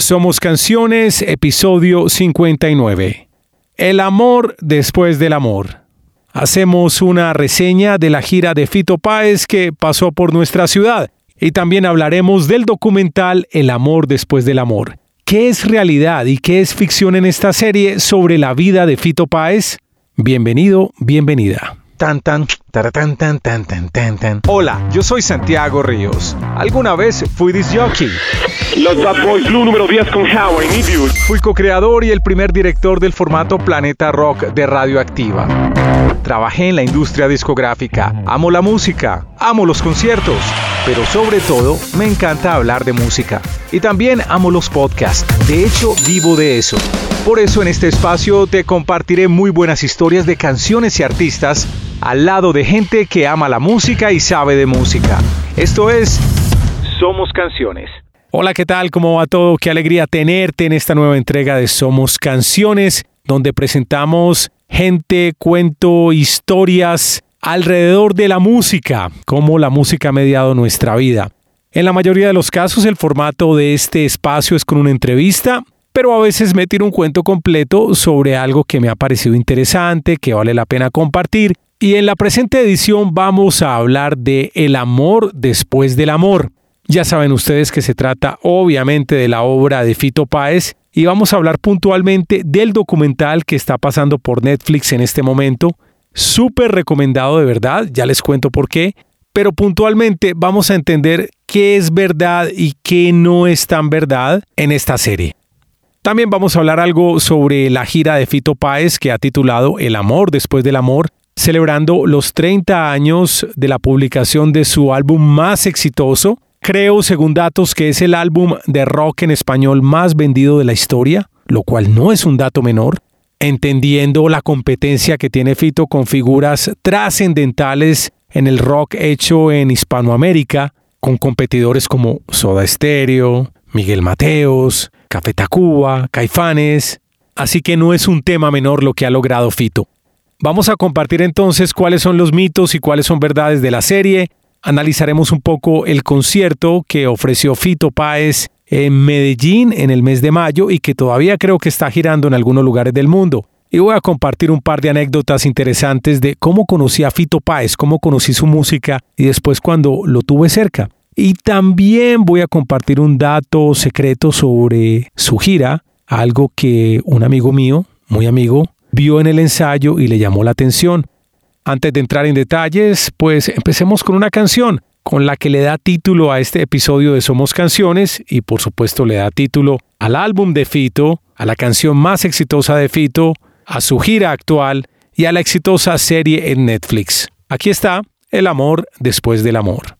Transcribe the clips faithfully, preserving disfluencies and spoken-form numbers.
Somos Canciones, episodio cincuenta y nueve. El amor después del amor. Hacemos una reseña de la gira de Fito Páez que pasó por nuestra ciudad. Y también hablaremos del documental El amor después del amor. ¿Qué es realidad y qué es ficción en esta serie sobre la vida de Fito Páez? Bienvenido, bienvenida. Tan tan, taratán, tan tan tan tan tan. Hola, yo soy Santiago Ríos. ¿Alguna vez fui disc jockey? Los Bad Boys Blue número diez con How I Need You. Fui co-creador y el primer director del formato Planeta Rock de Radioactiva. Trabajé en la industria discográfica. Amo la música, amo los conciertos, pero sobre todo me encanta hablar de música. Y también amo los podcasts. De hecho, vivo de eso. Por eso en este espacio te compartiré muy buenas historias de canciones y artistas al lado de gente que ama la música y sabe de música. Esto es Somos Canciones. Hola, ¿qué tal? ¿Cómo va todo? Qué alegría tenerte en esta nueva entrega de Somos Canciones, donde presentamos gente, cuento, historias alrededor de la música, cómo la música ha mediado nuestra vida. En la mayoría de los casos, el formato de este espacio es con una entrevista, pero a veces me tiro un cuento completo sobre algo que me ha parecido interesante, que vale la pena compartir. Y en la presente edición vamos a hablar de el amor después del amor. Ya saben ustedes que se trata obviamente de la obra de Fito Páez y vamos a hablar puntualmente del documental que está pasando por Netflix en este momento. Súper recomendado de verdad, ya les cuento por qué, pero puntualmente vamos a entender qué es verdad y qué no es tan verdad en esta serie. También vamos a hablar algo sobre la gira de Fito Páez que ha titulado El amor después del amor, celebrando los treinta años de la publicación de su álbum más exitoso. Creo, según datos, que es el álbum de rock en español más vendido de la historia, lo cual no es un dato menor, entendiendo la competencia que tiene Fito con figuras trascendentales en el rock hecho en Hispanoamérica, con competidores como Soda Stereo, Miguel Mateos, Café Tacuba, Caifanes, así que no es un tema menor lo que ha logrado Fito. Vamos a compartir entonces cuáles son los mitos y cuáles son verdades de la serie. Analizaremos un poco el concierto que ofreció Fito Páez en Medellín en el mes de mayo y que todavía creo que está girando en algunos lugares del mundo. Y voy a compartir un par de anécdotas interesantes de cómo conocí a Fito Páez, cómo conocí su música y después cuando lo tuve cerca. Y también voy a compartir un dato secreto sobre su gira, algo que un amigo mío, muy amigo, vio en el ensayo y le llamó la atención. Antes de entrar en detalles, pues empecemos con una canción con la que le da título a este episodio de Somos Canciones y por supuesto le da título al álbum de Fito, a la canción más exitosa de Fito, a su gira actual y a la exitosa serie en Netflix. Aquí está El amor después del amor.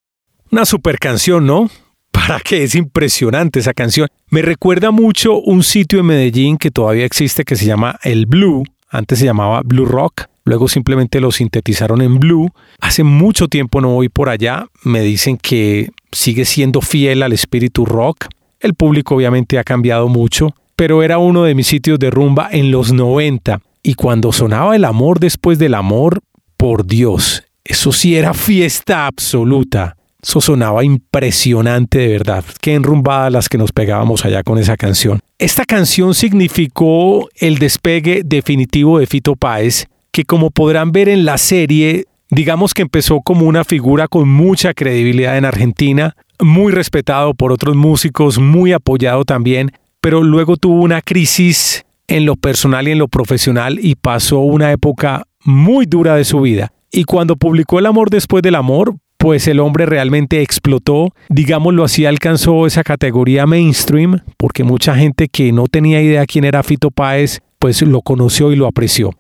Una super canción, ¿no? ¿Para qué? Es impresionante esa canción. Me recuerda mucho un sitio en Medellín que todavía existe que se llama El Blue. Antes se llamaba Blue Rock. Luego simplemente lo sintetizaron en Blue. Hace mucho tiempo no voy por allá. Me dicen que sigue siendo fiel al espíritu rock. El público obviamente ha cambiado mucho, pero era uno de mis sitios de rumba en los noventa. Y cuando sonaba El amor después del amor, por Dios, eso sí era fiesta absoluta. Eso sonaba impresionante de verdad. Qué enrumbadas las que nos pegábamos allá con esa canción. Esta canción significó el despegue definitivo de Fito Páez, que como podrán ver en la serie, digamos que empezó como una figura con mucha credibilidad en Argentina, muy respetado por otros músicos, muy apoyado también, pero luego tuvo una crisis en lo personal y en lo profesional y pasó una época muy dura de su vida. Y cuando publicó El amor después del amor, pues el hombre realmente explotó, digámoslo así, alcanzó esa categoría mainstream, porque mucha gente que no tenía idea quién era Fito Páez, pues lo conoció y lo apreció.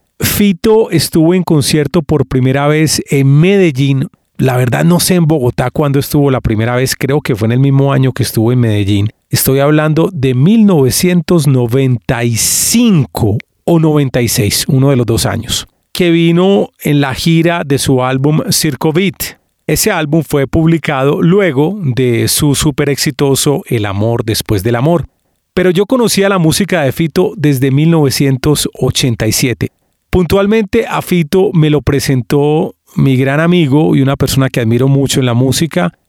Fito estuvo en concierto por primera vez en Medellín. La verdad no sé en Bogotá cuándo estuvo la primera vez, creo que fue en el mismo año que estuvo en Medellín. Estoy hablando de mil novecientos noventa y cinco o noventa y seis, uno de los dos años, que vino en la gira de su álbum Circo Beat. Ese álbum fue publicado luego de su súper exitoso El amor después del amor. Pero yo conocía la música de Fito desde mil novecientos ochenta y siete. Puntualmente a Fito me lo presentó mi gran amigo y una persona que admiro mucho en la música,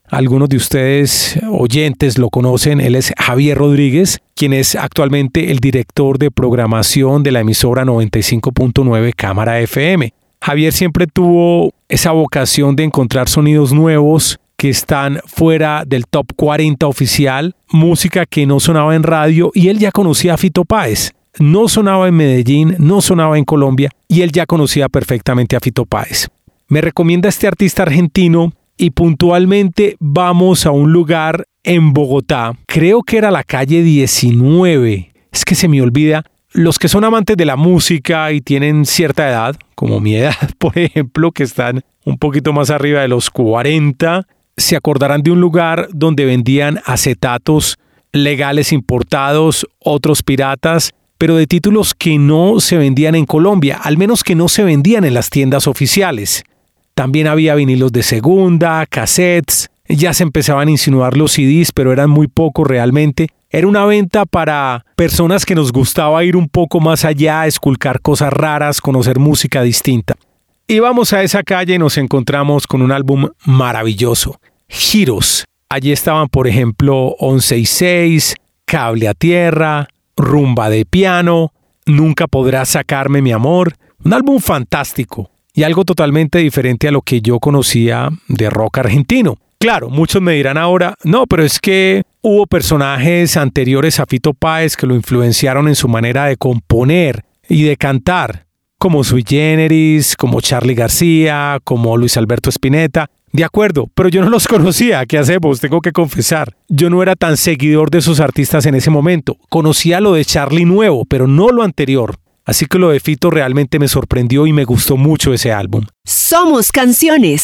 algunos de ustedes oyentes lo conocen, él es Javier Rodríguez, quien es actualmente el director de programación de la emisora noventa y cinco punto nueve Cámara F M. Javier siempre tuvo esa vocación de encontrar sonidos nuevos que están fuera del top cuarenta oficial, música que no sonaba en radio, y él ya conocía a Fito Páez. No sonaba en Medellín, no sonaba en Colombia, y él ya conocía perfectamente a Fito Páez. Me recomienda este artista argentino y puntualmente vamos a un lugar en Bogotá, creo que era la calle diecinueve, es que se me olvida. Los que son amantes de la música y tienen cierta edad, como mi edad, por ejemplo, que están un poquito más arriba de los cuarenta, se acordarán de un lugar donde vendían acetatos legales importados, otros piratas, pero de títulos que no se vendían en Colombia, al menos que no se vendían en las tiendas oficiales. También había vinilos de segunda, cassettes, ya se empezaban a insinuar los C Ds, pero eran muy pocos realmente. Era una venta para personas que nos gustaba ir un poco más allá, esculcar cosas raras, conocer música distinta. Íbamos a esa calle y nos encontramos con un álbum maravilloso, Giros. Allí estaban, por ejemplo, once y seis, Cable a Tierra, Rumba de Piano, Nunca Podrás Sacarme Mi Amor. Un álbum fantástico y algo totalmente diferente a lo que yo conocía de rock argentino. Claro, muchos me dirán ahora, no, pero es que hubo personajes anteriores a Fito Páez que lo influenciaron en su manera de componer y de cantar, como Sui Generis, como Charly García, como Luis Alberto Spinetta. De acuerdo, pero yo no los conocía, ¿qué hacemos? Tengo que confesar. Yo no era tan seguidor de esos artistas en ese momento. Conocía lo de Charly nuevo, pero no lo anterior. Así que lo de Fito realmente me sorprendió y me gustó mucho ese álbum. Somos Canciones.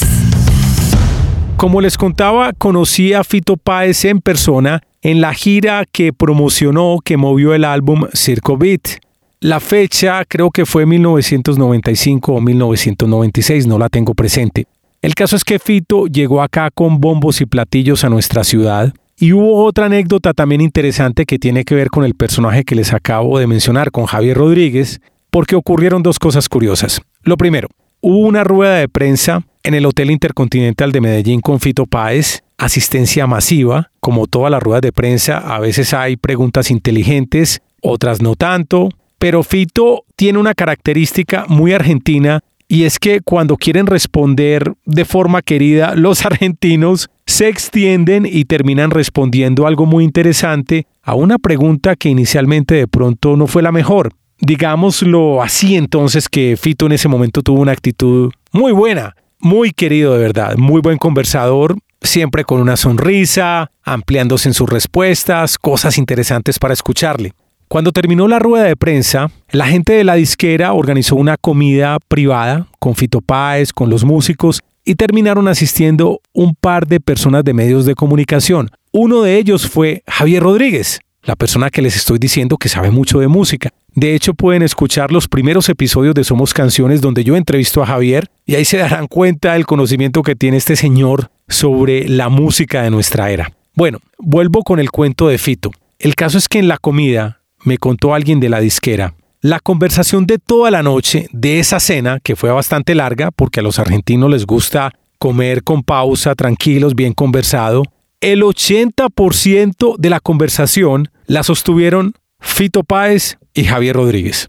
Como les contaba, conocí a Fito Páez en persona en la gira que promocionó, que movió el álbum Circo Beat. La fecha creo que fue mil novecientos noventa y cinco o mil novecientos noventa y seis, no la tengo presente. El caso es que Fito llegó acá con bombos y platillos a nuestra ciudad. Y hubo otra anécdota también interesante que tiene que ver con el personaje que les acabo de mencionar, con Javier Rodríguez, porque ocurrieron dos cosas curiosas. Lo primero, hubo una rueda de prensa en el Hotel Intercontinental de Medellín con Fito Páez, asistencia masiva. Como todas las ruedas de prensa, a veces hay preguntas inteligentes, otras no tanto, pero Fito tiene una característica muy argentina, y es que cuando quieren responder de forma querida, los argentinos se extienden y terminan respondiendo algo muy interesante a una pregunta que inicialmente de pronto no fue la mejor. Digámoslo así, entonces, que Fito en ese momento tuvo una actitud muy buena, muy querido de verdad, muy buen conversador, siempre con una sonrisa, ampliándose en sus respuestas, cosas interesantes para escucharle. Cuando terminó la rueda de prensa, la gente de la disquera organizó una comida privada con Fito Páez, con los músicos, y terminaron asistiendo un par de personas de medios de comunicación. Uno de ellos fue Javier Rodríguez, la persona que les estoy diciendo que sabe mucho de música. De hecho, pueden escuchar los primeros episodios de Somos Canciones donde yo entrevisto a Javier y ahí se darán cuenta del conocimiento que tiene este señor sobre la música de nuestra era. Bueno, vuelvo con el cuento de Fito. El caso es que en la comida, me contó alguien de la disquera, la conversación de toda la noche de esa cena, que fue bastante larga porque a los argentinos les gusta comer con pausa, tranquilos, bien conversado, el ochenta por ciento de la conversación la sostuvieron Fito Páez y Javier Rodríguez.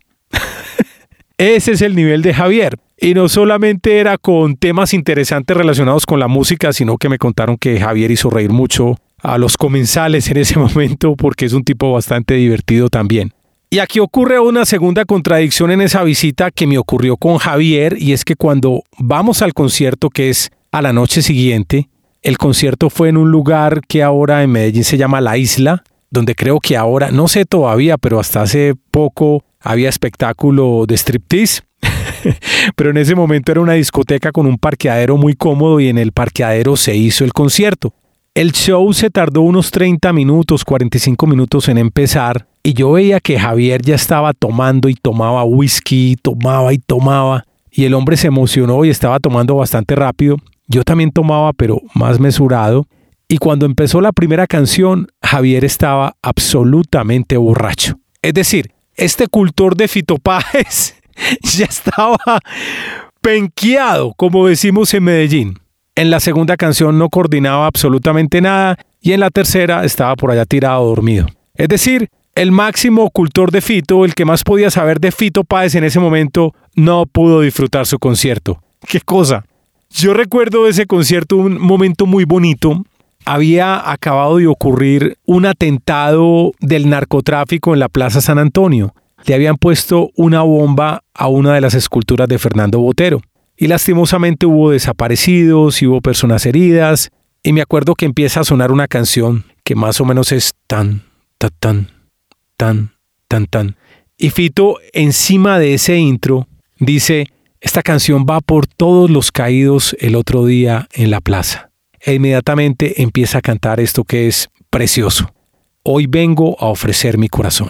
Ese es el nivel de Javier. Y no solamente era con temas interesantes relacionados con la música, sino que me contaron que Javier hizo reír mucho a los comensales en ese momento porque es un tipo bastante divertido también. Y aquí ocurre una segunda contradicción en esa visita que me ocurrió con Javier, y es que cuando vamos al concierto, que es a la noche siguiente, el concierto fue en un lugar que ahora en Medellín se llama La Isla, donde creo que ahora, no sé todavía, pero hasta hace poco había espectáculo de striptease. Pero en ese momento era una discoteca con un parqueadero muy cómodo y en el parqueadero se hizo el concierto. El show se tardó unos treinta minutos, cuarenta y cinco minutos en empezar, y yo veía que Javier ya estaba tomando y tomaba whisky, tomaba y tomaba, y el hombre se emocionó y estaba tomando bastante rápido. Yo también tomaba, pero más mesurado, y cuando empezó la primera canción, Javier estaba absolutamente borracho. Es decir, este cultor de Fito Páez ya estaba penqueado, como decimos en Medellín. En la segunda canción no coordinaba absolutamente nada y en la tercera estaba por allá tirado dormido. Es decir, el máximo ocultor de Fito, el que más podía saber de Fito Páez en ese momento, no pudo disfrutar su concierto. ¡Qué cosa! Yo recuerdo de ese concierto un momento muy bonito. Había acabado de ocurrir un atentado del narcotráfico en la Plaza San Antonio. Le habían puesto una bomba a una de las esculturas de Fernando Botero. Y lastimosamente hubo desaparecidos y hubo personas heridas. Y me acuerdo que empieza a sonar una canción que más o menos es tan, tan, tan, tan, tan, tan. Y Fito, encima de ese intro, dice: esta canción va por todos los caídos el otro día en la plaza. E inmediatamente empieza a cantar esto que es precioso. Hoy vengo a ofrecer mi corazón.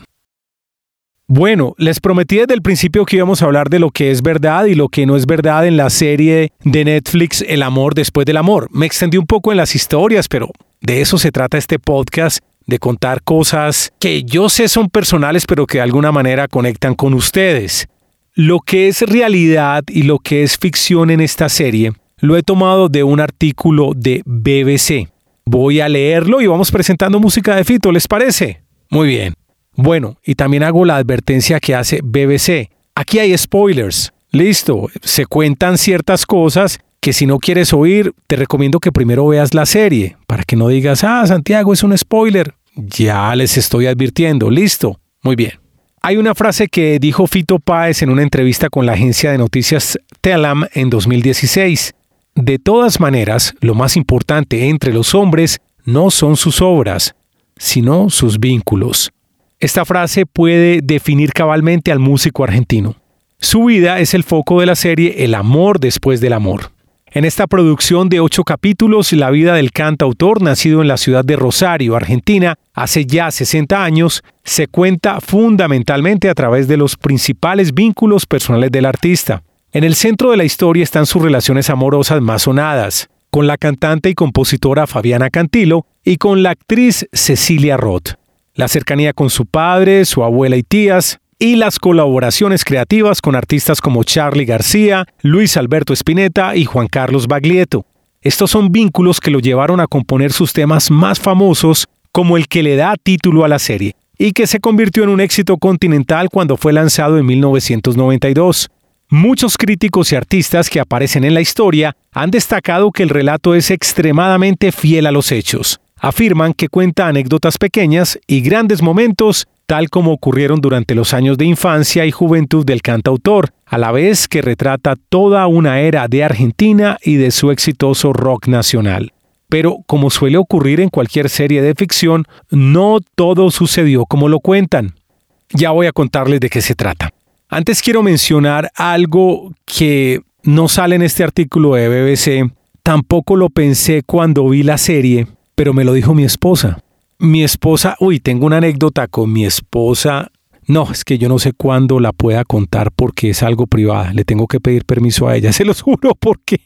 Bueno, les prometí desde el principio que íbamos a hablar de lo que es verdad y lo que no es verdad en la serie de Netflix El amor después del amor. Me extendí un poco en las historias, pero de eso se trata este podcast, de contar cosas que yo sé son personales, pero que de alguna manera conectan con ustedes. Lo que es realidad y lo que es ficción en esta serie lo he tomado de un artículo de B B C. Voy a leerlo y vamos presentando música de Fito, ¿les parece? Muy bien. Bueno, y también hago la advertencia que hace B B C. Aquí hay spoilers. Listo, se cuentan ciertas cosas que si no quieres oír, te recomiendo que primero veas la serie, para que no digas, ah, Santiago, es un spoiler. Ya les estoy advirtiendo. Listo, muy bien. Hay una frase que dijo Fito Páez en una entrevista con la agencia de noticias Telam en dos mil dieciséis. De todas maneras, lo más importante entre los hombres no son sus obras, sino sus vínculos. Esta frase puede definir cabalmente al músico argentino. Su vida es el foco de la serie El amor después del amor. En esta producción de ocho capítulos, la vida del cantautor, nacido en la ciudad de Rosario, Argentina, hace ya sesenta años, se cuenta fundamentalmente a través de los principales vínculos personales del artista. En el centro de la historia están sus relaciones amorosas más sonadas, con la cantante y compositora Fabiana Cantilo y con la actriz Cecilia Roth. La cercanía con su padre, su abuela y tías, y las colaboraciones creativas con artistas como Charly García, Luis Alberto Spinetta y Juan Carlos Baglietto. Estos son vínculos que lo llevaron a componer sus temas más famosos, como el que le da título a la serie, y que se convirtió en un éxito continental cuando fue lanzado en mil novecientos noventa y dos. Muchos críticos y artistas que aparecen en la historia han destacado que el relato es extremadamente fiel a los hechos. Afirman que cuenta anécdotas pequeñas y grandes momentos, tal como ocurrieron durante los años de infancia y juventud del cantautor, a la vez que retrata toda una era de Argentina y de su exitoso rock nacional. Pero, como suele ocurrir en cualquier serie de ficción, no todo sucedió como lo cuentan. Ya voy a contarles de qué se trata. Antes quiero mencionar algo que no sale en este artículo de B B C. Tampoco lo pensé cuando vi la serie, pero me lo dijo mi esposa. Mi esposa, uy, tengo una anécdota con mi esposa. No, es que yo no sé cuándo la pueda contar porque es algo privada. Le tengo que pedir permiso a ella, se los juro, porque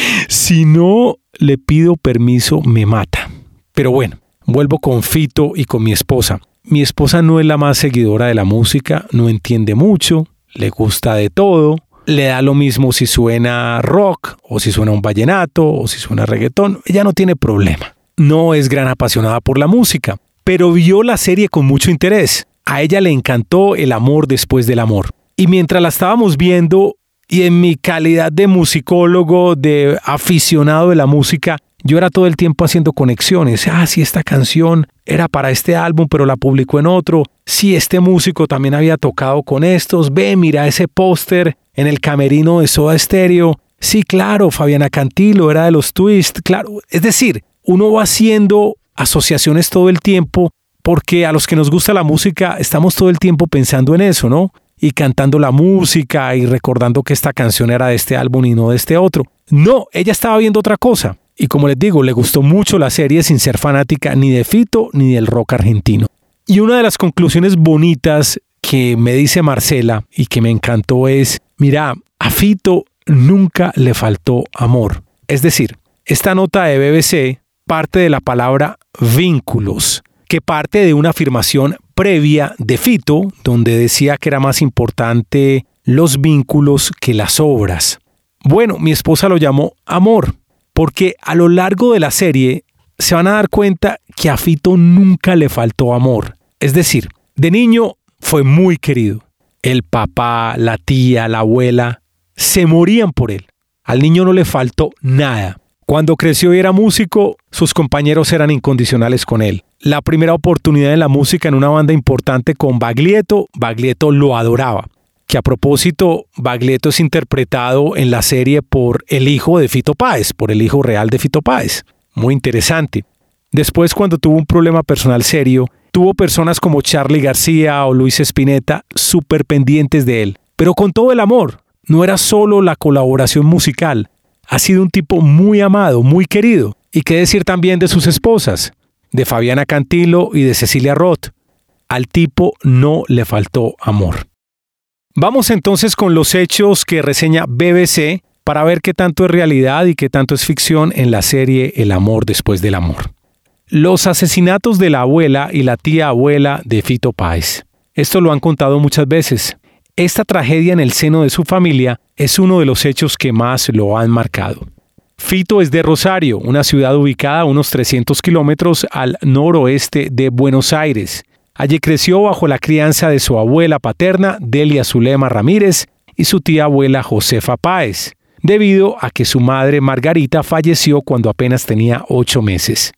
si no le pido permiso me mata. Pero bueno, vuelvo con Fito y con mi esposa. Mi esposa no es la más seguidora de la música, no entiende mucho, le gusta de todo. Le da lo mismo si suena rock, o si suena un vallenato, o si suena reggaetón. Ella no tiene problema. No es gran apasionada por la música, pero vio la serie con mucho interés. A ella le encantó El amor después del amor. Y mientras la estábamos viendo, y en mi calidad de musicólogo, de aficionado de la música, yo era todo el tiempo haciendo conexiones. Ah, sí, esta canción era para este álbum, pero la publicó en otro. Sí, este músico también había tocado con estos. Ve, mira ese póster en el camerino de Soda Stereo. Sí, claro, Fabiana Cantilo era de los Twist. Claro, es decir, uno va haciendo asociaciones todo el tiempo porque a los que nos gusta la música estamos todo el tiempo pensando en eso, ¿no? Y cantando la música y recordando que esta canción era de este álbum y no de este otro. No, ella estaba viendo otra cosa. Y como les digo, le gustó mucho la serie sin ser fanática ni de Fito ni del rock argentino. Y una de las conclusiones bonitas que me dice Marcela y que me encantó es, mira, a Fito nunca le faltó amor. Es decir, esta nota de B B C parte de la palabra vínculos, que parte de una afirmación previa de Fito, donde decía que era más importante los vínculos que las obras. Bueno, mi esposa lo llamó amor. porque a lo largo de la serie se van a dar cuenta que a Fito nunca le faltó amor. Es decir, de niño fue muy querido. El papá, la tía, la abuela se morían por él. Al niño no le faltó nada. Cuando creció y era músico, sus compañeros eran incondicionales con él. La primera oportunidad en la música en una banda importante con Baglietto, Baglietto lo adoraba. Que a propósito, Baglietto es interpretado en la serie por el hijo de Fito Páez, por el hijo real de Fito Páez. Muy interesante. Después, cuando tuvo un problema personal serio, tuvo personas como Charly García o Luis Spinetta súper pendientes de él. Pero con todo el amor, no era solo la colaboración musical. Ha sido un tipo muy amado, muy querido. Y qué decir también de sus esposas, de Fabiana Cantilo y de Cecilia Roth. Al tipo no le faltó amor. Vamos entonces con los hechos que reseña B B C para ver qué tanto es realidad y qué tanto es ficción en la serie El amor después del amor. Los asesinatos de la abuela y la tía abuela de Fito Páez. Esto lo han contado muchas veces. Esta tragedia en el seno de su familia es uno de los hechos que más lo han marcado. Fito es de Rosario, una ciudad ubicada a unos trescientos kilómetros al noroeste de Buenos Aires. Allí creció bajo la crianza de su abuela paterna, Delia Zulema Ramírez, y su tía abuela Josefa Páez, debido a que su madre Margarita falleció cuando apenas tenía ocho meses.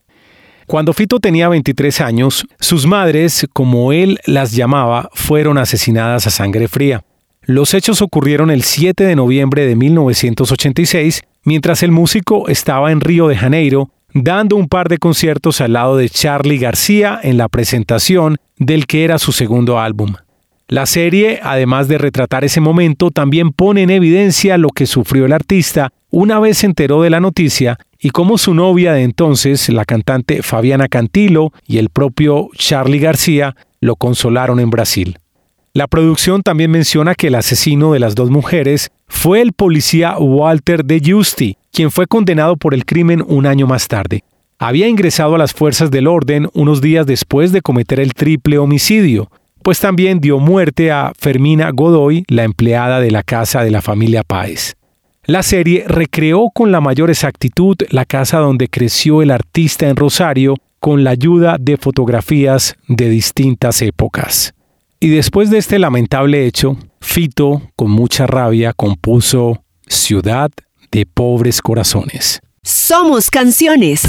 Cuando Fito tenía veintitrés años, sus madres, como él las llamaba, fueron asesinadas a sangre fría. Los hechos ocurrieron el siete de noviembre de mil novecientos ochenta y seis, mientras el músico estaba en Río de Janeiro, dando un par de conciertos al lado de Charly García en la presentación del que era su segundo álbum. La serie, además de retratar ese momento, también pone en evidencia lo que sufrió el artista una vez se enteró de la noticia y cómo su novia de entonces, la cantante Fabiana Cantilo y el propio Charly García, lo consolaron en Brasil. La producción también menciona que el asesino de las dos mujeres fue el policía Walter de Giusti, quien fue condenado por el crimen un año más tarde. Había ingresado a las fuerzas del orden unos días después de cometer el triple homicidio, pues también dio muerte a Fermina Godoy, la empleada de la casa de la familia Páez. La serie recreó con la mayor exactitud la casa donde creció el artista en Rosario con la ayuda de fotografías de distintas épocas. Y después de este lamentable hecho, Fito, con mucha rabia, compuso Ciudad de Pobres Corazones. Somos Canciones.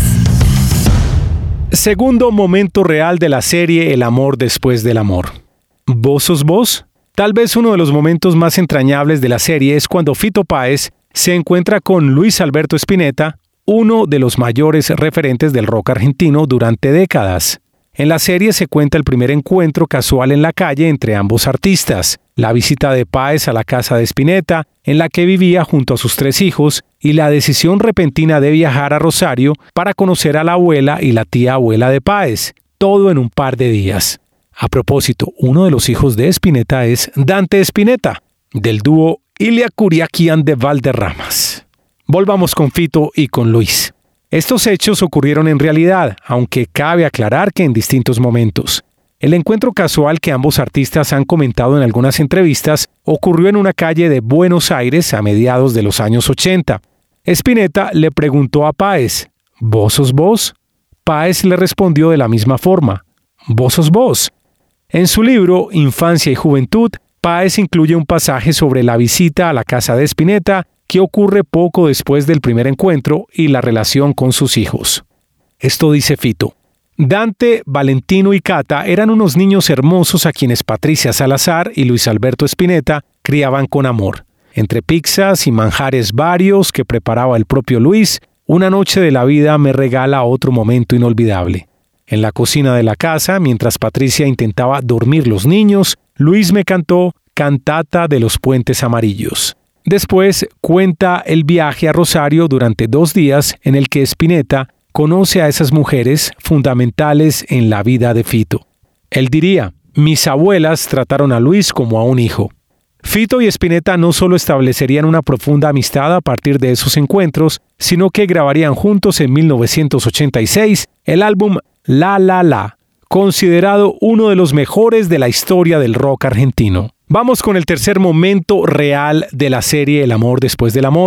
Segundo momento real de la serie El amor después del amor. ¿Vos sos vos? Tal vez uno de los momentos más entrañables de la serie es cuando Fito Páez se encuentra con Luis Alberto Spinetta, uno de los mayores referentes del rock argentino durante décadas. En la serie se cuenta el primer encuentro casual en la calle entre ambos artistas, la visita de Páez a la casa de Spinetta, en la que vivía junto a sus tres hijos, y la decisión repentina de viajar a Rosario para conocer a la abuela y la tía abuela de Páez, todo en un par de días. A propósito, uno de los hijos de Spinetta es Dante Spinetta, del dúo Ilia Kuriakian de Valderramas. Volvamos con Fito y con Luis. Estos hechos ocurrieron en realidad, aunque cabe aclarar que en distintos momentos. El encuentro casual que ambos artistas han comentado en algunas entrevistas ocurrió en una calle de Buenos Aires a mediados de los años ochenta. Spinetta le preguntó a Páez, ¿vos sos vos? Páez le respondió de la misma forma, ¿vos sos vos? En su libro Infancia y Juventud, Páez incluye un pasaje sobre la visita a la casa de Spinetta que ocurre poco después del primer encuentro y la relación con sus hijos. Esto dice Fito. Dante, Valentino y Cata eran unos niños hermosos a quienes Patricia Salazar y Luis Alberto Spinetta criaban con amor. Entre pizzas y manjares varios que preparaba el propio Luis, una noche de la vida me regala otro momento inolvidable. En la cocina de la casa, mientras Patricia intentaba dormir los niños, Luis me cantó Cantata de los Puentes Amarillos. Después cuenta el viaje a Rosario durante dos días en el que Spinetta conoce a esas mujeres fundamentales en la vida de Fito. Él diría, mis abuelas trataron a Luis como a un hijo. Fito y Spinetta no solo establecerían una profunda amistad a partir de esos encuentros, sino que grabarían juntos en mil novecientos ochenta y seis el álbum La La La, considerado uno de los mejores de la historia del rock argentino. Vamos con el tercer momento real de la serie El amor después del amor.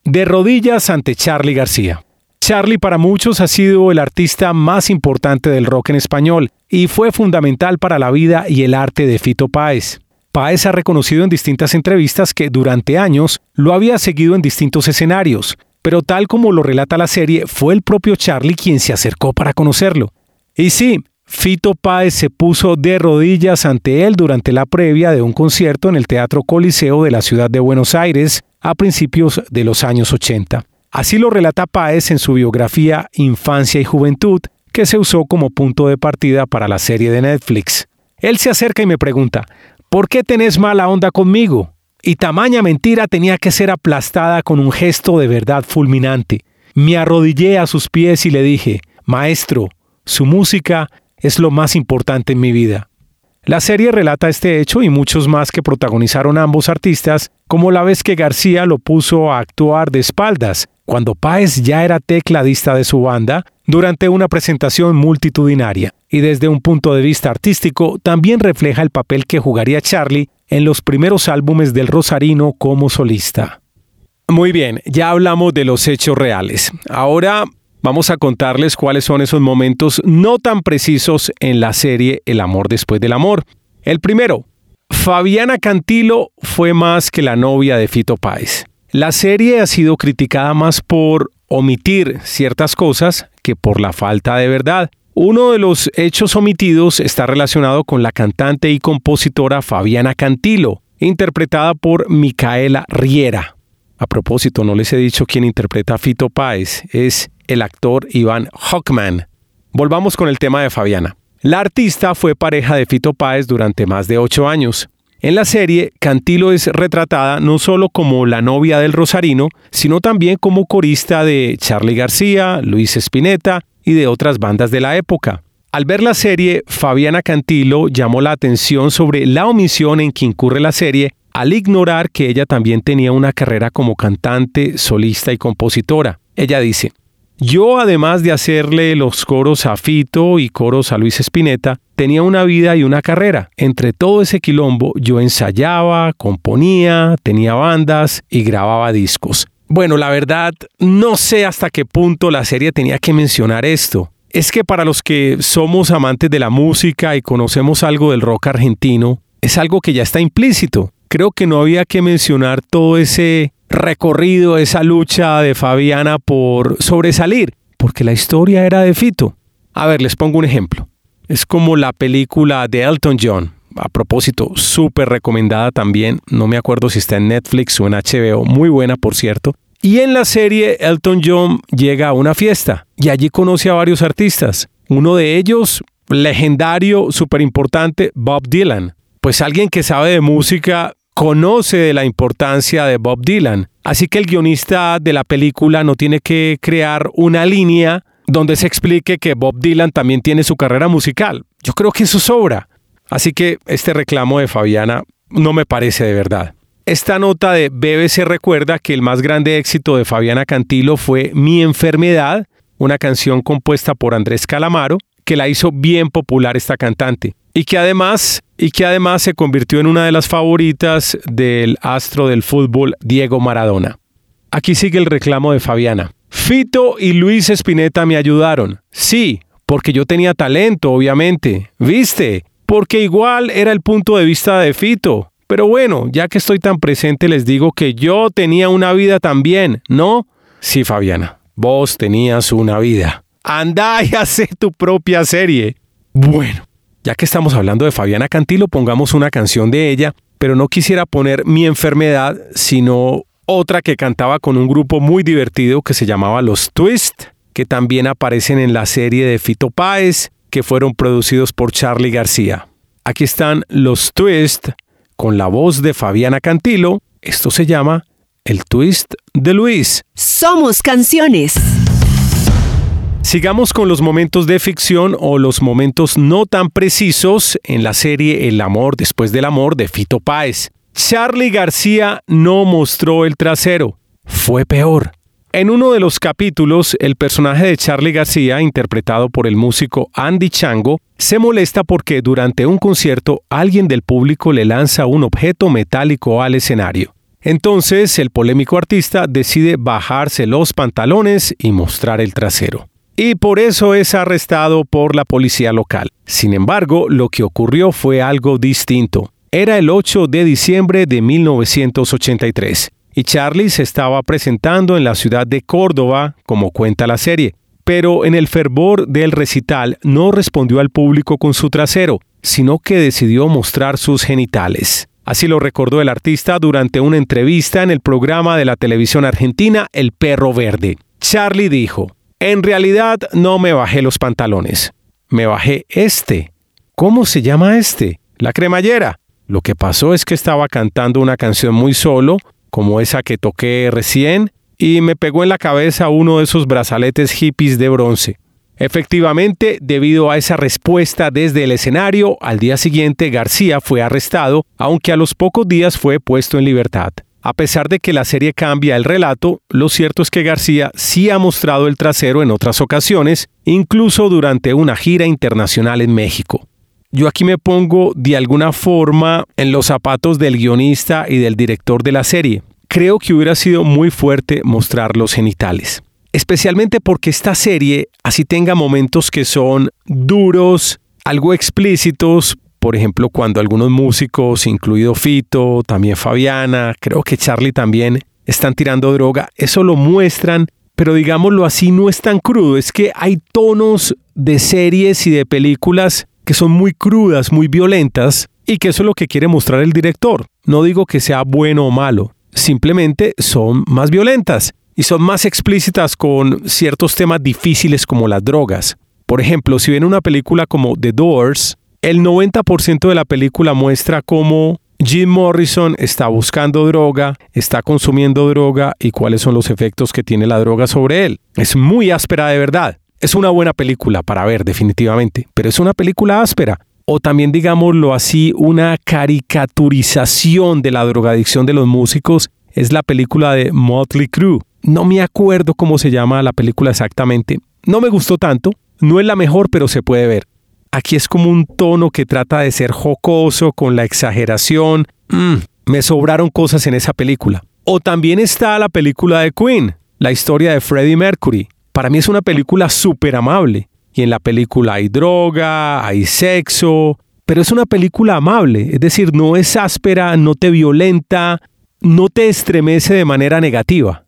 De rodillas ante Charly García. Charly para muchos ha sido el artista más importante del rock en español y fue fundamental para la vida y el arte de Fito Páez. Páez ha reconocido en distintas entrevistas que durante años lo había seguido en distintos escenarios, pero tal como lo relata la serie, fue el propio Charly quien se acercó para conocerlo. Y sí, Fito Páez se puso de rodillas ante él durante la previa de un concierto en el Teatro Coliseo de la ciudad de Buenos Aires a principios de los años ochenta. Así lo relata Páez en su biografía Infancia y Juventud, que se usó como punto de partida para la serie de Netflix. Él se acerca y me pregunta, ¿por qué tenés mala onda conmigo? Y tamaña mentira tenía que ser aplastada con un gesto de verdad fulminante. Me arrodillé a sus pies y le dije, maestro, su música es lo más importante en mi vida. La serie relata este hecho y muchos más que protagonizaron ambos artistas, como la vez que García lo puso a actuar de espaldas, cuando Páez ya era tecladista de su banda, durante una presentación multitudinaria. Y desde un punto de vista artístico, también refleja el papel que jugaría Charly en los primeros álbumes del rosarino como solista. Muy bien, ya hablamos de los hechos reales. Ahora vamos a contarles cuáles son esos momentos no tan precisos en la serie El amor después del amor. El primero, Fabiana Cantilo fue más que la novia de Fito Páez. La serie ha sido criticada más por omitir ciertas cosas que por la falta de verdad. Uno de los hechos omitidos está relacionado con la cantante y compositora Fabiana Cantilo, interpretada por Micaela Riera. A propósito, no les he dicho quién interpreta a Fito Páez, es el actor Iván Hockman. Volvamos con el tema de Fabiana. La artista fue pareja de Fito Páez durante más de ocho años. En la serie, Cantilo es retratada no solo como la novia del rosarino, sino también como corista de Charly García, Luis Spinetta y de otras bandas de la época. Al ver la serie, Fabiana Cantilo llamó la atención sobre la omisión en que incurre la serie al ignorar que ella también tenía una carrera como cantante, solista y compositora. Ella dice, yo además de hacerle los coros a Fito y coros a Luis Spinetta, tenía una vida y una carrera. Entre todo ese quilombo yo ensayaba, componía, tenía bandas y grababa discos. Bueno, la verdad, no sé hasta qué punto la serie tenía que mencionar esto. Es que para los que somos amantes de la música y conocemos algo del rock argentino, es algo que ya está implícito. Creo que no había que mencionar todo ese recorrido, esa lucha de Fabiana por sobresalir, porque la historia era de Fito. A ver, les pongo un ejemplo. Es como la película de Elton John. A propósito, súper recomendada también. No me acuerdo si está en Netflix o en H B O. Muy buena, por cierto. Y en la serie, Elton John llega a una fiesta y allí conoce a varios artistas. Uno de ellos, legendario, súper importante, Bob Dylan. Pues alguien que sabe de música conoce de la importancia de Bob Dylan. Así que el guionista de la película no tiene que crear una línea donde se explique que Bob Dylan también tiene su carrera musical. Yo creo que eso sobra. Así que este reclamo de Fabiana no me parece de verdad. Esta nota de B B C recuerda que el más grande éxito de Fabiana Cantilo fue Mi Enfermedad, una canción compuesta por Andrés Calamaro, que la hizo bien popular esta cantante. Y que además, y que además se convirtió en una de las favoritas del astro del fútbol Diego Maradona. Aquí sigue el reclamo de Fabiana. Fito y Luis Spinetta me ayudaron. Sí, porque yo tenía talento, obviamente. ¿Viste? Porque igual era el punto de vista de Fito. Pero bueno, ya que estoy tan presente les digo que yo tenía una vida también, ¿no? Sí, Fabiana, vos tenías una vida. Andá y haz tu propia serie. Bueno. Ya que estamos hablando de Fabiana Cantilo, pongamos una canción de ella, pero no quisiera poner Mi Enfermedad, sino otra que cantaba con un grupo muy divertido que se llamaba Los Twist, que también aparecen en la serie de Fito Páez, que fueron producidos por Charly García. Aquí están Los Twist, con la voz de Fabiana Cantilo. Esto se llama El Twist de Luis. Somos Canciones. Sigamos con los momentos de ficción o los momentos no tan precisos en la serie El amor después del amor de Fito Páez. Charly García no mostró el trasero. Fue peor. En uno de los capítulos, el personaje de Charly García, interpretado por el músico Andy Chango, se molesta porque durante un concierto alguien del público le lanza un objeto metálico al escenario. Entonces, el polémico artista decide bajarse los pantalones y mostrar el trasero. Y por eso es arrestado por la policía local. Sin embargo, lo que ocurrió fue algo distinto. Era el ocho de diciembre de mil novecientos ochenta y tres y Charlie se estaba presentando en la ciudad de Córdoba, como cuenta la serie. Pero en el fervor del recital no respondió al público con su trasero, sino que decidió mostrar sus genitales. Así lo recordó el artista durante una entrevista en el programa de la televisión argentina El Perro Verde. Charlie dijo: en realidad no me bajé los pantalones, me bajé este. ¿Cómo se llama este? La cremallera. Lo que pasó es que estaba cantando una canción muy solo, como esa que toqué recién, y me pegó en la cabeza uno de esos brazaletes hippies de bronce. Efectivamente, debido a esa respuesta desde el escenario, al día siguiente García fue arrestado, aunque a los pocos días fue puesto en libertad. A pesar de que la serie cambia el relato, lo cierto es que García sí ha mostrado el trasero en otras ocasiones, incluso durante una gira internacional en México. Yo aquí me pongo de alguna forma en los zapatos del guionista y del director de la serie. Creo que hubiera sido muy fuerte mostrar los genitales. Especialmente porque esta serie así tenga momentos que son duros, algo explícitos. Por ejemplo, cuando algunos músicos, incluido Fito, también Fabiana, creo que Charlie también, están tirando droga. Eso lo muestran, pero digámoslo así, no es tan crudo. Es que hay tonos de series y de películas que son muy crudas, muy violentas, y que eso es lo que quiere mostrar el director. No digo que sea bueno o malo, simplemente son más violentas y son más explícitas con ciertos temas difíciles como las drogas. Por ejemplo, si ven una película como The Doors, el noventa por ciento de la película muestra cómo Jim Morrison está buscando droga, está consumiendo droga y cuáles son los efectos que tiene la droga sobre él. Es muy áspera de verdad. Es una buena película para ver definitivamente, pero es una película áspera. O también, digámoslo así, una caricaturización de la drogadicción de los músicos es la película de Motley Crue. No me acuerdo cómo se llama la película exactamente. No me gustó tanto, no es la mejor, pero se puede ver. Aquí es como un tono que trata de ser jocoso con la exageración. Mm, me sobraron cosas en esa película. O también está la película de Queen, la historia de Freddie Mercury. Para mí es una película súper amable. Y en la película hay droga, hay sexo, pero es una película amable. Es decir, no es áspera, no te violenta, no te estremece de manera negativa.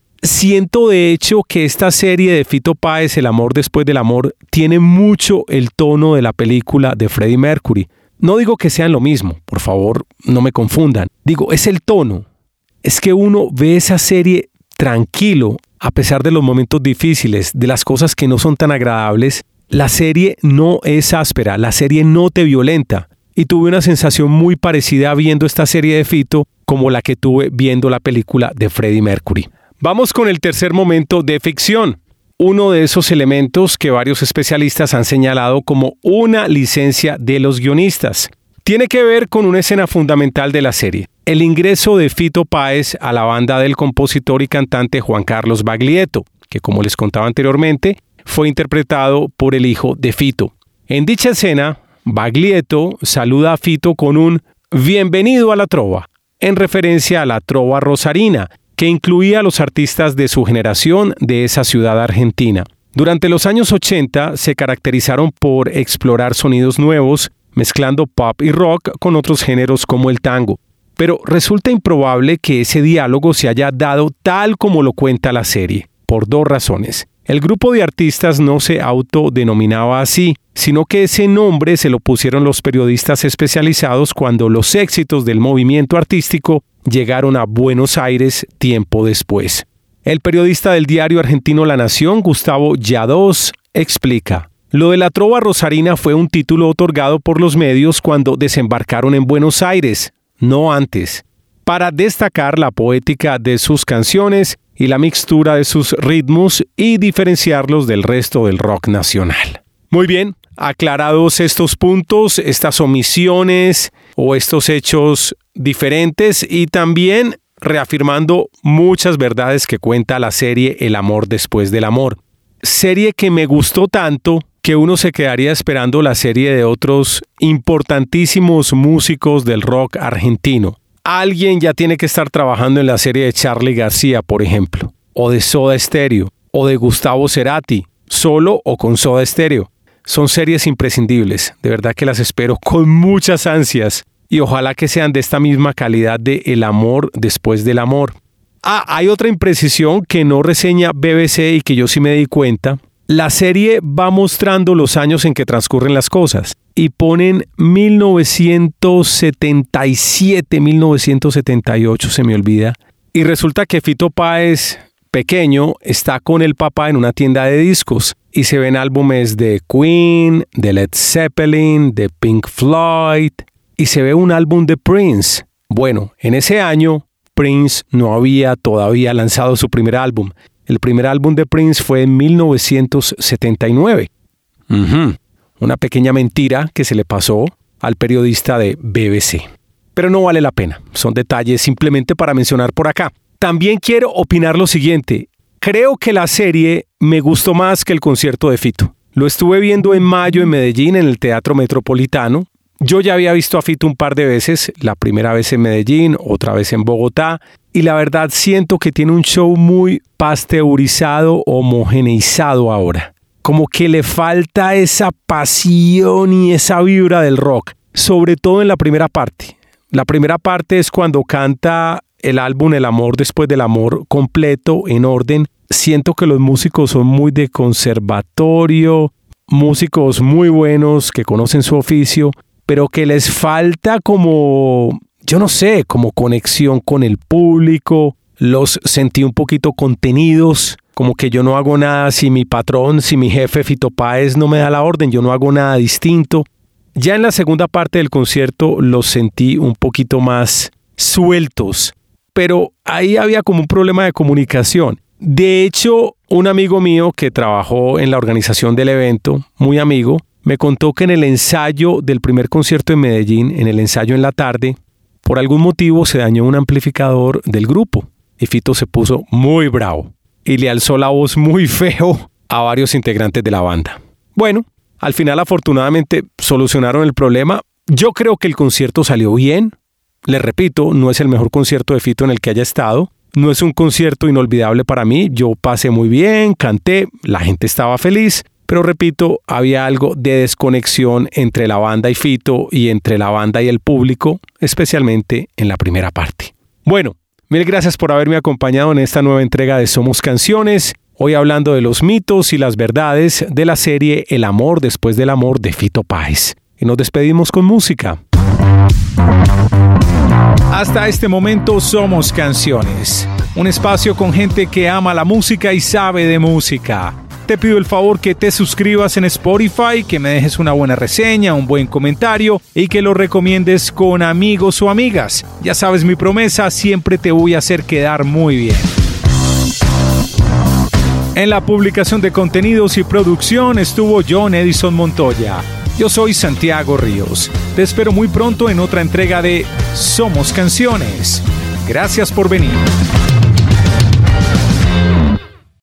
Siento de hecho que esta serie de Fito Páez, El amor después del amor, tiene mucho el tono de la película de Freddie Mercury. No digo que sean lo mismo, por favor, no me confundan. Digo, es el tono. Es que uno ve esa serie tranquilo, a pesar de los momentos difíciles, de las cosas que no son tan agradables. La serie no es áspera, la serie no te violenta. Y tuve una sensación muy parecida viendo esta serie de Fito como la que tuve viendo la película de Freddie Mercury. Vamos con el tercer momento de ficción. Uno de esos elementos que varios especialistas han señalado como una licencia de los guionistas. Tiene que ver con una escena fundamental de la serie: el ingreso de Fito Páez a la banda del compositor y cantante Juan Carlos Baglietto, que, como les contaba anteriormente, fue interpretado por el hijo de Fito. En dicha escena, Baglietto saluda a Fito con un "bienvenido a la trova", en referencia a la trova rosarina, que incluía a los artistas de su generación de esa ciudad argentina. Durante los años ochenta se caracterizaron por explorar sonidos nuevos, mezclando pop y rock con otros géneros como el tango. Pero resulta improbable que ese diálogo se haya dado tal como lo cuenta la serie, por dos razones. El grupo de artistas no se autodenominaba así, sino que ese nombre se lo pusieron los periodistas especializados cuando los éxitos del movimiento artístico llegaron a Buenos Aires tiempo después. El periodista del diario argentino La Nación, Gustavo Lladós, explica: lo de la trova rosarina fue un título otorgado por los medios cuando desembarcaron en Buenos Aires, no antes, para destacar la poética de sus canciones y la mixtura de sus ritmos y diferenciarlos del resto del rock nacional. Muy bien, aclarados estos puntos, estas omisiones o estos hechos diferentes, y también reafirmando muchas verdades que cuenta la serie El amor después del amor. Serie que me gustó tanto que uno se quedaría esperando la serie de otros importantísimos músicos del rock argentino. alguien ya tiene que estar trabajando en la serie de Charly García, por ejemplo, o de Soda Stereo, o de Gustavo Cerati, solo o con Soda Stereo. Son series imprescindibles, de verdad que las espero con muchas ansias y ojalá que sean de esta misma calidad de El amor después del amor. Ah, hay otra imprecisión que no reseña B B C y que yo sí me di cuenta. La serie va mostrando los años en que transcurren las cosas y ponen mil novecientos setenta y siete, mil novecientos setenta y ocho, se me olvida. Y resulta que Fito Páez, pequeño, está con el papá en una tienda de discos y se ven álbumes de Queen, de Led Zeppelin, de Pink Floyd y se ve un álbum de Prince. Bueno, en ese año Prince no había todavía lanzado su primer álbum. El primer álbum de Prince fue en mil novecientos setenta y nueve. Uh-huh. Una pequeña mentira que se le pasó al periodista de B B C. Pero no vale la pena. Son detalles simplemente para mencionar por acá. También quiero opinar lo siguiente. Creo que la serie me gustó más que el concierto de Fito. Lo estuve viendo en mayo en Medellín, en el Teatro Metropolitano. Yo ya había visto a Fito un par de veces, la primera vez en Medellín, otra vez en Bogotá, y la verdad siento que tiene un show muy pasteurizado, homogeneizado ahora. Como que le falta esa pasión y esa vibra del rock, sobre todo en la primera parte. La primera parte es cuando canta el álbum El amor después del amor completo, en orden. Siento que los músicos son muy de conservatorio, músicos muy buenos que conocen su oficio, pero que les falta como, yo no sé, como conexión con el público. Los sentí un poquito contenidos, como que yo no hago nada si mi patrón, si mi jefe Fito Páez no me da la orden, yo no hago nada distinto. Ya en la segunda parte del concierto los sentí un poquito más sueltos, pero ahí había como un problema de comunicación. De hecho, un amigo mío que trabajó en la organización del evento, muy amigo, me contó que en el ensayo del primer concierto en Medellín, en el ensayo en la tarde, por algún motivo se dañó un amplificador del grupo y Fito se puso muy bravo y le alzó la voz muy feo a varios integrantes de la banda. Bueno, al final afortunadamente solucionaron el problema. Yo creo que el concierto salió bien. Les repito, no es el mejor concierto de Fito en el que haya estado. No es un concierto inolvidable para mí. Yo pasé muy bien, canté, la gente estaba feliz. Pero repito, había algo de desconexión entre la banda y Fito y entre la banda y el público, especialmente en la primera parte. Bueno, mil gracias por haberme acompañado en esta nueva entrega de Somos Canciones. Hoy hablando de los mitos y las verdades de la serie El amor después del amor de Fito Páez. Y nos despedimos con música. Hasta este momento Somos Canciones, un espacio con gente que ama la música y sabe de música. Te pido el favor que te suscribas en Spotify, que me dejes una buena reseña, un buen comentario y que lo recomiendes con amigos o amigas. Ya sabes mi promesa, siempre te voy a hacer quedar muy bien. En la publicación de contenidos y producción estuvo John Edison Montoya. Yo soy Santiago Ríos. Te espero muy pronto en otra entrega de Somos Canciones. Gracias por venir.